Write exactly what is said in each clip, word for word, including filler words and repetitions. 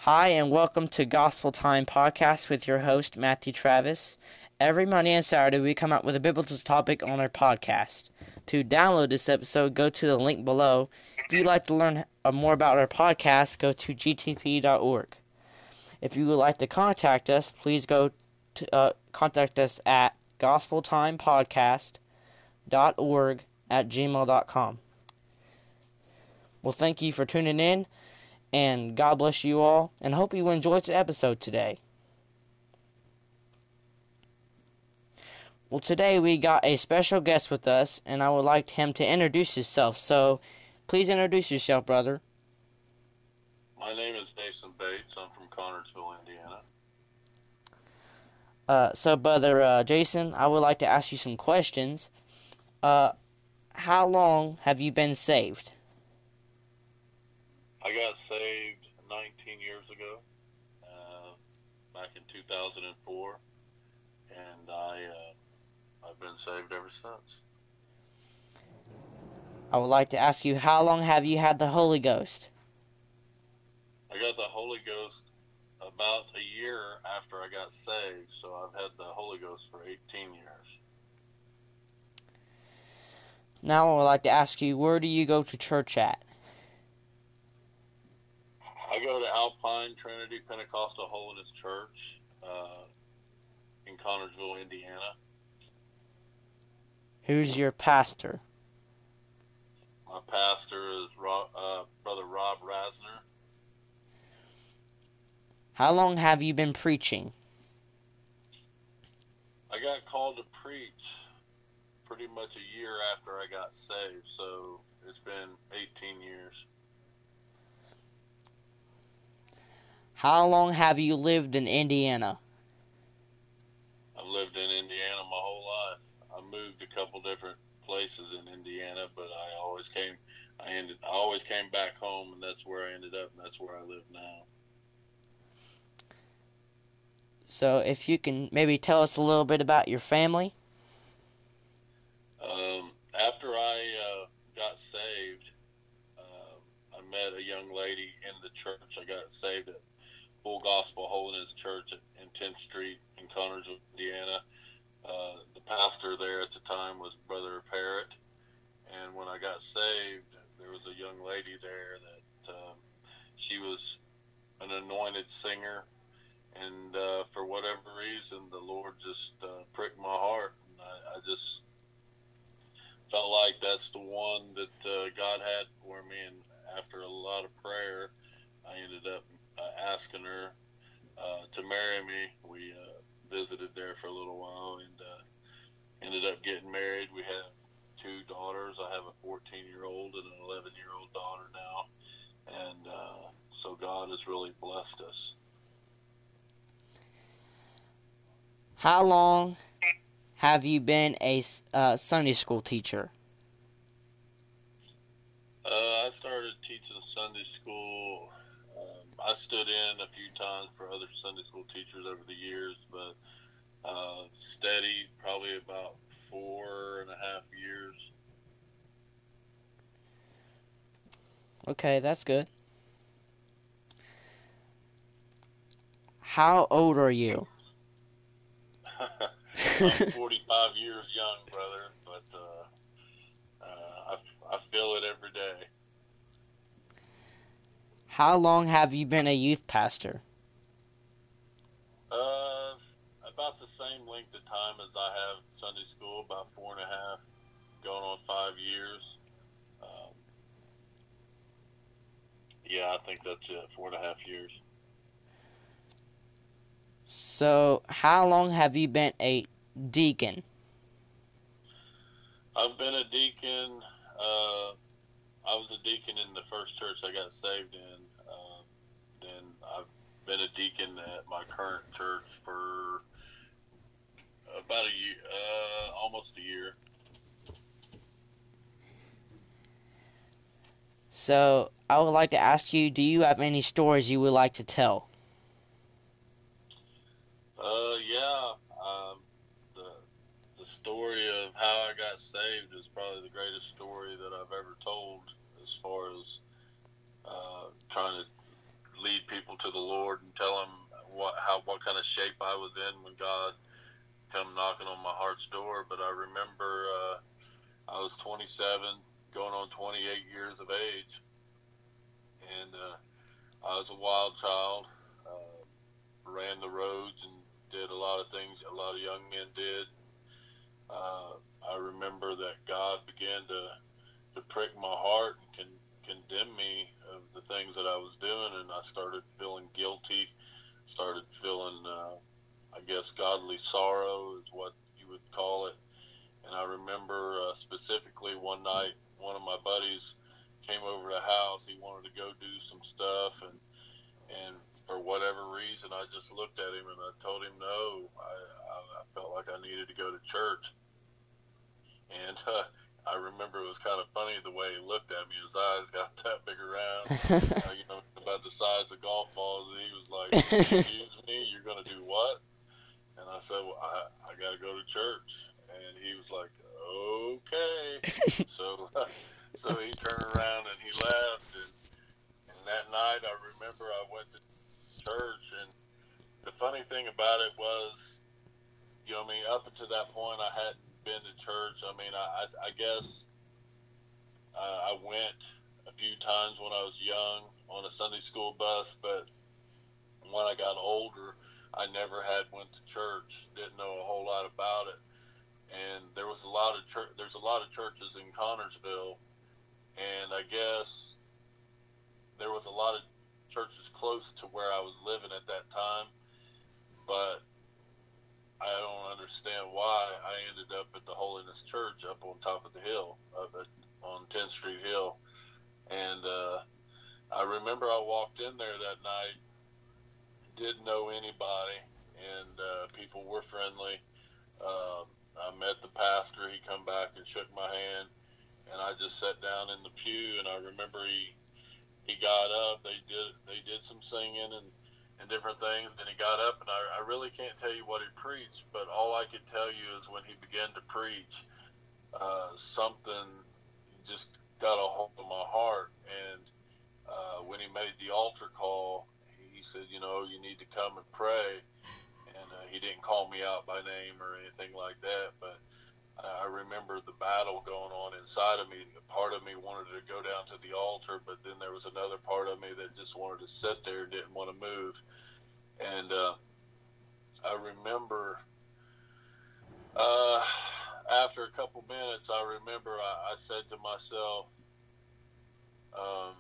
Hi, and welcome to Gospel Time Podcast with your host, Matthew Travis. Every Monday and Saturday, we come out with a biblical topic on our podcast. To download this episode, go to the link below. If you'd like to learn more about our podcast, go to g t p dot org. If you would like to contact us, please go to uh, contact us at gospeltimepodcast dot org at gmail dot com. Well, thank you for tuning in. And God bless you all, and hope you enjoyed the episode today. Well, today we got a special guest with us, and I would like him to introduce himself. So, please introduce yourself, brother. My name is Jason Bates. I'm from Connersville, Indiana. Uh, so, brother uh, Jason, I would like to ask you some questions. Uh, how long have you been saved? I got saved nineteen years ago, uh, back in two thousand four, and I, uh, I've been saved ever since. I would like to ask you, how long have you had the Holy Ghost? I got the Holy Ghost about a year after I got saved, so I've had the Holy Ghost for eighteen years. Now I would like to ask you, where do you go to church at? I go to Alpine Trinity Pentecostal Holiness Church uh, in Connersville, Indiana. Who's your pastor? My pastor is Rob, uh, Brother Rob Rasner. How long have you been preaching? I got called to preach pretty much a year after I got saved, so it's been eighteen years. How long have you lived in Indiana? I've lived in Indiana my whole life. I moved a couple different places in Indiana, but I always came. I ended. I always came back home, and that's where I ended up, and that's where I live now. So, if you can maybe tell us a little bit about your family. Um, after I uh, got saved, uh, I met a young lady in the church. I got saved at Full Gospel Holiness Church in tenth Street in Connersville, Indiana. Uh, the pastor there at the time was Brother Parrott, and when I got saved, there was a young lady there that uh, she was an anointed singer, and uh, for whatever reason, the Lord just uh, pricked my heart, and I, I just felt like that's the one that uh, God had for me, and after a lot of prayer, I ended up uh, asking her uh, to marry me. We uh, visited there for a little while and uh, ended up getting married. We have two daughters. I have a fourteen-year-old and an eleven-year-old daughter now, and uh, so God has really blessed us. How long have you been a uh, Sunday school teacher? Uh, I started teaching Sunday school. Um, I stood in a few times for other Sunday school teachers over the years, but uh, steady probably about four and a half years. Okay, that's good. How old are you? I'm forty-five years young, brother, but uh, uh, I, I feel it every day. How long have you been a youth pastor? Uh, about the same length of time as I have Sunday school, about four and a half, going on five years. Um, yeah, I think that's it, four and a half years. So, how long have you been a deacon? I've been a deacon. Uh, I was a deacon in the first church I got saved in. Uh, then I've been a deacon at my current church for about a year, uh, almost a year. So, I would like to ask you, do you have any stories you would like to tell? Uh, yeah. Um, the the story of how I got saved is probably the greatest story that I've ever told, as far as uh, trying to lead people to the Lord. shape I was in when God come knocking on my heart's door. But I remember uh, I was twenty-seven, going on twenty-eight years of age, and uh, I was a wild child, uh, ran the roads and did a lot of things a lot of young men did. Uh, I remember that God began to, to prick my heart and con, condemn me of the things that I was doing, and I started feeling guilty, started feeling, uh, I guess, godly sorrow is what you would call it. And I remember uh, specifically one night, one of my buddies came over to the house. He wanted to go do some stuff, and and for whatever reason, I just looked at him and I told him no. I, I, I felt like I needed to go to church. And uh, I remember it was kind of funny the way he looked at me. His eyes got that big around, uh, you know, about the size of golf balls. He was like, "Excuse me, you're going to do what?" And I said, "Well, I, I got to go to church." And he was like, "Okay." so, uh, so he turned around and he left. And, and that night, I remember I went to church. And the funny thing about it was, you know, I mean, up until that point, I hadn't been to church. I mean, I, I, I guess uh, I went a few times when I was young on a Sunday school bus, but when I got older, I never had went to church. Didn't know a whole lot about it, and there was a lot of church. There's a lot of churches in Connersville, and I guess there was a lot of churches close to where I was living at that time, but I don't understand why I ended up at the Holiness Church up on top of the hill, up at, on tenth Street Hill. And uh, I remember I walked in there that night, didn't know anybody, and uh, people were friendly. Um, I met the pastor. He come back and shook my hand, and I just sat down in the pew. And I remember he he got up. They did they did some singing and. and different things, and he got up, and I, I really can't tell you what he preached, but all I could tell you is when he began to preach, uh, something just got a hold of my heart, and uh, when he made the altar call, he said, you know, you need to come and pray, and uh, he didn't call me out by name or anything like that, but I remember the battle going on inside of me. Part of me wanted to go down to the altar, but then there was another part of me that just wanted to sit there and didn't want to move. And uh, I remember uh, after a couple minutes, I remember I, I said to myself, um,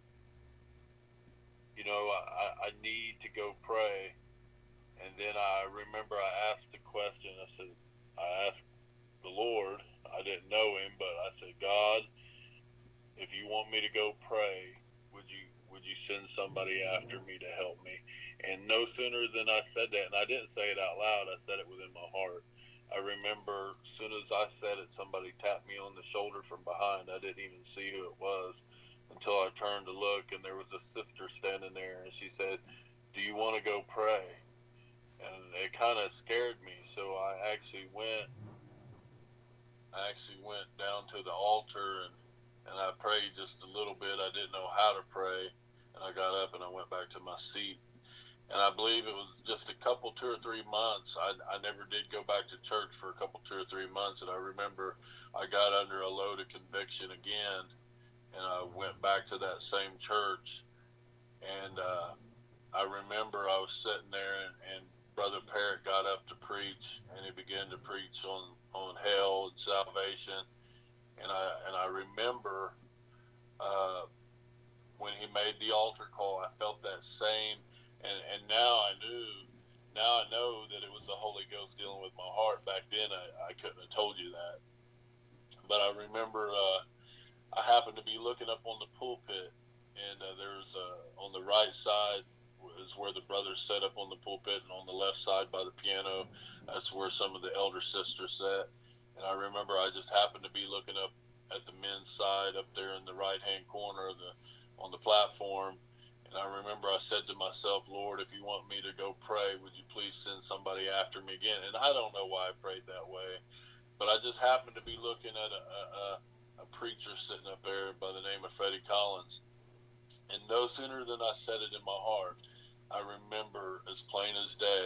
you know, I, I need to go pray. And then I remember I asked the question. I said, I asked the Lord, I didn't know him, but I said, God, if you want me to go pray, would you would you send somebody after me to help me? And no sooner than I said that, and I didn't say it out loud, I said it within my heart. I remember as soon as I said it, somebody tapped me on the shoulder from behind. I didn't even see who it was until I turned to look, and there was a sister standing there, and she said, do you want to go pray? And it kind of scared me, so I actually went I actually went down to the altar and, and I prayed just a little bit. I didn't know how to pray. And I got up and I went back to my seat. And I believe it was just a couple, two or three months. I, I never did go back to church for a couple, two or three months. And I remember I got under a load of conviction again. And I went back to that same church. And uh, I remember I was sitting there and, and Brother Parrott got up to preach, and he began to preach on, on hell and salvation. And I and I remember uh, when he made the altar call, I felt that same. And, and now I knew, now I know that it was the Holy Ghost dealing with my heart. Back then, I, I couldn't have told you that. But I remember uh, I happened to be looking up on the pulpit, and uh, there's uh, on the right side is where the brothers sat up on the pulpit, and on the left side by the piano, that's where some of the elder sisters sat. And I remember I just happened to be looking up at the men's side up there in the right-hand corner of the on the platform. And I remember I said to myself, Lord, if you want me to go pray, would you please send somebody after me again? And I don't know why I prayed that way, but I just happened to be looking at a, a, a preacher sitting up there by the name of Freddie Collins. And no sooner than I said it in my heart, I remember as plain as day,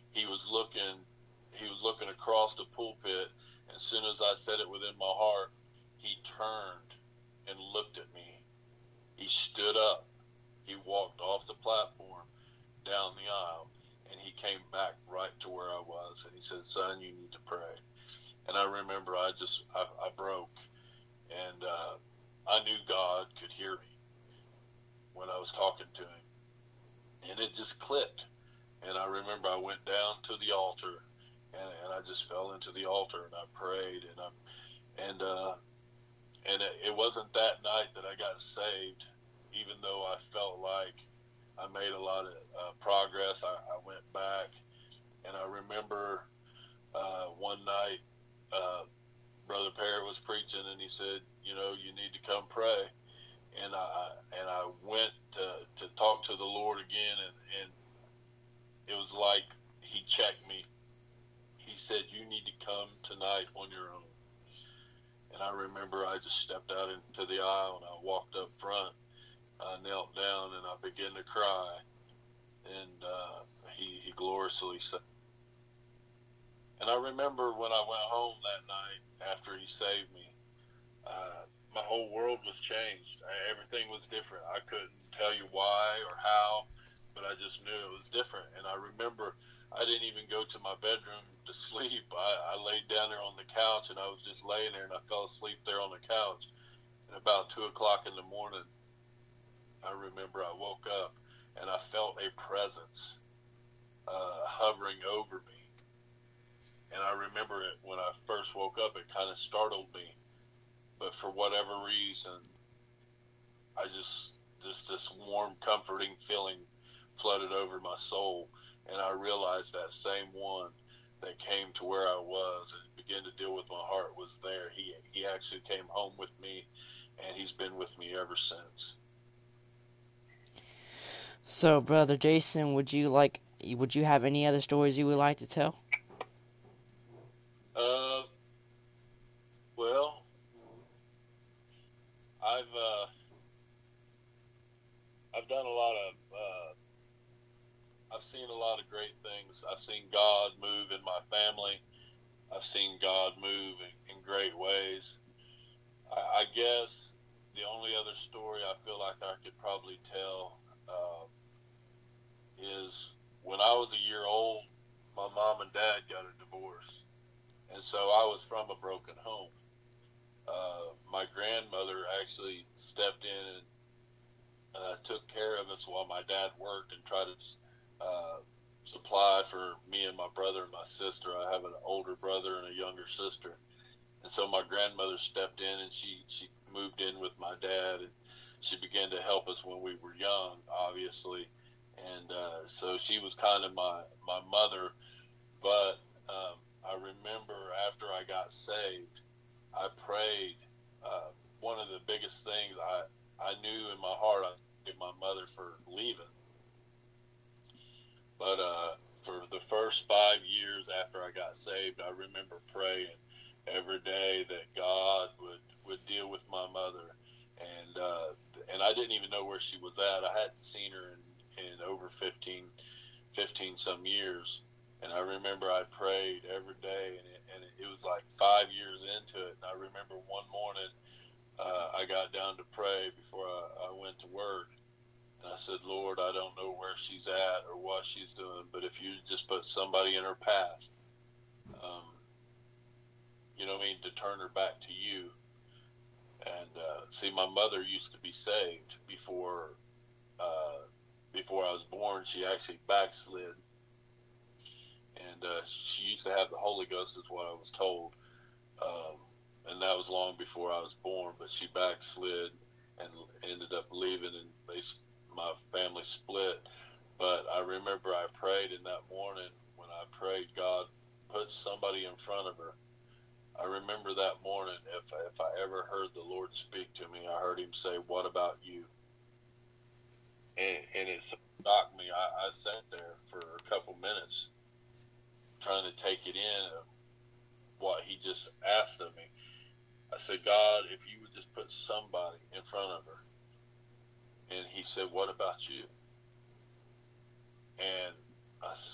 he was looking, he was looking across the pulpit. And as soon as I said it within my heart, he turned and looked at me. He stood up. He walked off the platform down the aisle, and he came back right to where I was. And he said, "Son, you need to pray." And I remember I just, I, I broke. And uh, I knew God could hear me when I was talking to him. And it just clicked. And I remember I went down to the altar, and, and I just fell into the altar, and I prayed. And, I, and, uh, and it, it wasn't that night that I got saved, even though I felt like I made a lot of uh, progress. I, I went back, and I remember uh, one night, uh, Brother Perry was preaching, and he said, "You know, you need to come pray." And I and I went to, to talk to the Lord again, and, and it was like he checked me. He said, "You need to come tonight on your own." And I remember I just stepped out into the aisle, and I walked up front. I knelt down, and I began to cry. And uh, he, he gloriously said. And I remember when I went home that night after he saved me, uh, my whole world was changed. Everything was different. I couldn't tell you why or how, but I just knew it was different. And I remember I didn't even go to my bedroom to sleep. I, I laid down there on the couch, and I was just laying there, and I fell asleep there on the couch. And about two o'clock in the morning, I remember I woke up, and I felt a presence uh, hovering over me. And I remember it when I first woke up, it kind of startled me. But for whatever reason, I just, just this warm, comforting feeling flooded over my soul. And I realized that same one that came to where I was and began to deal with my heart was there. He, he actually came home with me, and he's been with me ever since. So, Brother Jason, would you like, would you have any other stories you would like to tell? Uh, well, I've uh, I've done a lot of, uh, I've seen a lot of great things. I've seen God move in my family. I've seen God move in, in great ways. I, I guess the only other story I feel like I could probably tell uh, is when I was a year old, my mom and dad got a divorce. And so I was from a broken home. Uh, my grandmother actually stepped in and uh, took care of us while my dad worked and tried to uh, supply for me and my brother and my sister. I have an older brother and a younger sister. And so my grandmother stepped in, and she, she moved in with my dad, and she began to help us when we were young, obviously. And uh, so she was kind of my, my mother. But um, I remember after I got saved, I prayed. Uh, one of the biggest things I, I knew in my heart, I thanked my mother for leaving. But uh, for the first five years after I got saved, I remember praying every day that God would, would deal with my mother. And uh, and I didn't even know where she was at. I hadn't seen her in, in over fifteen, fifteen some years. And I remember I prayed every day, and it, and it was like five years into it. And I remember one morning uh, I got down to pray before I, I went to work. And I said, "Lord, I don't know where she's at or what she's doing, but if you just put somebody in her path, um, you know what I mean, to turn her back to you." And uh, see, my mother used to be saved before uh, before I was born. She actually backslid. And uh, she used to have the Holy Ghost, is what I was told. Um, and that was long before I was born. But she backslid and ended up leaving, and they, my family split. But I remember I prayed in that morning when I prayed, God, put somebody in front of her. I remember that morning, if, if I ever heard the Lord speak to me, I heard him say, "What about you?" And, and it shocked me. I, I sat there for a couple minutes trying to take it in of what he just asked of me. I said, "God, if you would just put somebody in front of her." And he said, "What about you?" And I,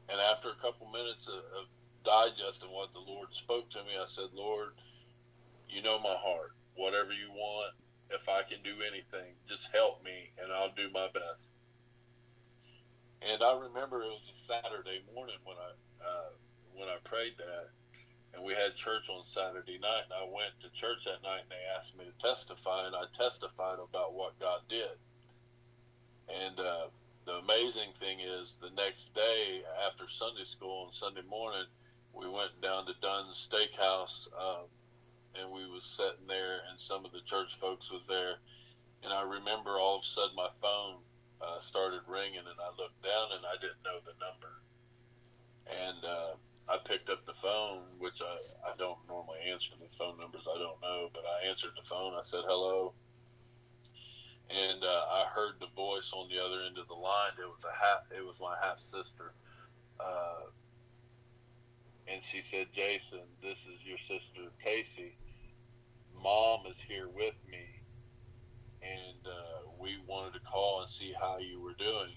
And after a couple minutes of, of digesting what the Lord spoke to me, I said, Lord, you know my heart. Whatever you want, if I can do anything, just help me, and I'll do my best. And I remember it was a Saturday morning when I uh, when I prayed that, and we had church on Saturday night, and I went to church that night, and they asked me to testify, and I testified about what God did. And uh, the amazing thing is, the next day after Sunday school on Sunday morning, we went down to Dunn's Steakhouse, um, and we was sitting there, and some of the church folks was there, and I remember all of a sudden my phone uh, started ringing, and I looked down, and I didn't know the number, and uh, I picked up the phone, which I, I don't normally answer the phone numbers I don't know, but I answered the phone. I said, hello, and uh, I heard the voice on the other end of the line. It was a half, it was my half sister, uh, and she said, Jason, this is your sister Casey. Mom is here with me, and uh, we wanted to call and see how you were doing.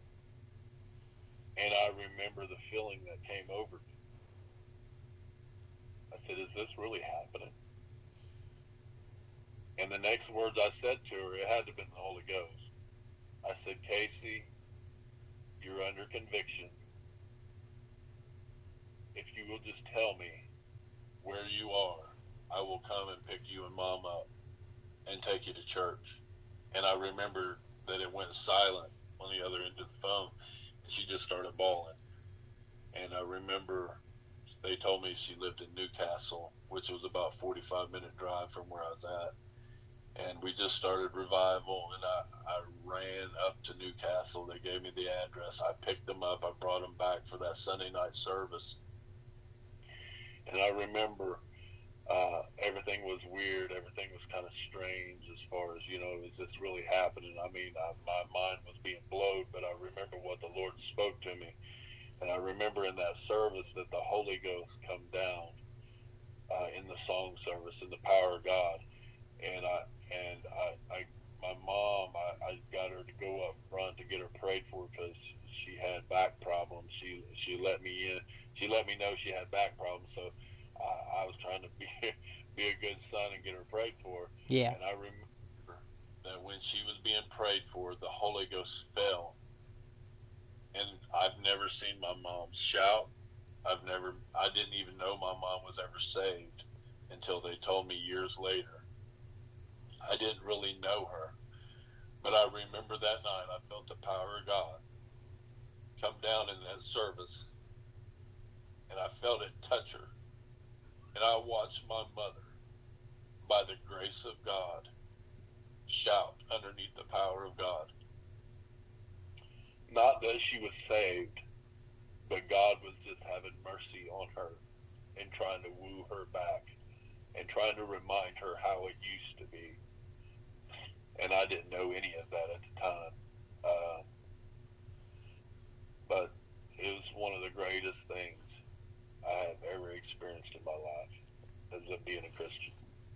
And I remember the feeling that came over me. I said, is this really happening? And the next words I said to her, it had to have been the Holy Ghost. I said, Casey, you're under conviction. If you will just tell me where you are, I will come and pick you and Mom up and take you to church. And I remember that it went silent on the other end of the phone, and she just started bawling. And I remember they told me she lived in Newcastle, which was about a forty-five minute drive from where I was at. And we just started revival, and I, I ran up to Newcastle. They gave me the address. I picked them up. I brought them back for that Sunday night service. And I remember uh, everything was weird. Everything was kind of strange as far as, you know, is this really happening? I mean, I, my mind was being blown, but I remember what the Lord spoke to me. And I remember in that service that the Holy Ghost come down uh, in the song service, in the power of God. And I, and I, I my mom, I, I got her to go up front to get her prayed for because she had back problems. She she let me in. She let me know she had back problems. So I, I was trying to be be a good son and get her prayed for. Yeah. And I remember that when she was being prayed for, the Holy Ghost fell. And I've never seen my mom shout. I've never. I didn't even know my mom was ever saved until they told me years later. I didn't really know her, but I remember that night I felt the power of God come down in that service, and I felt it touch her, and I watched my mother, by the grace of God, shout underneath the power of God. Not that she was saved, but God was just having mercy on her and trying to woo her back and trying to remind her how it used to be. And I didn't know any of that at the time. Uh, but it was one of the greatest things I have ever experienced in my life as of being a Christian.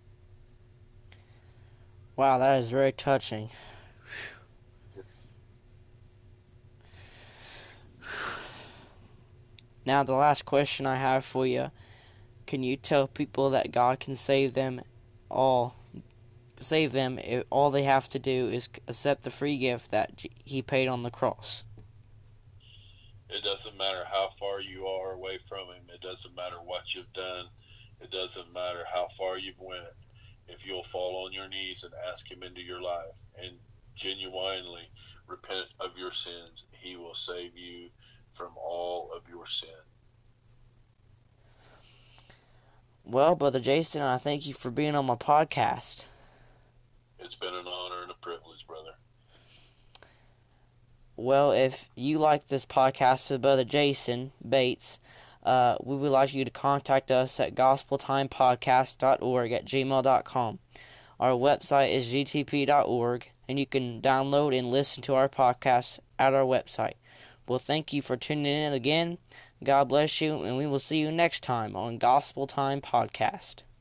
Wow, that is very touching. Now, the last question I have for you. Can you tell people that God can save them all? Save them if all they have to do is accept the free gift that He paid on the cross? It doesn't matter how far you are away from Him. It doesn't matter what you've done. It doesn't matter how far you've went. If you'll fall on your knees and ask Him into your life and genuinely repent of your sins, He will save you from all of your sin. Well, Brother Jason, I thank you for being on my podcast. It's been an honor and a privilege, brother. Well, if you like this podcast with Brother Jason Bates, uh, we would like you to contact us at gospel time podcast dot org at gmail dot com. Our website is g t p dot org, and you can download and listen to our podcast at our website. Well, thank you for tuning in again. God bless you, and we will see you next time on Gospel Time Podcast.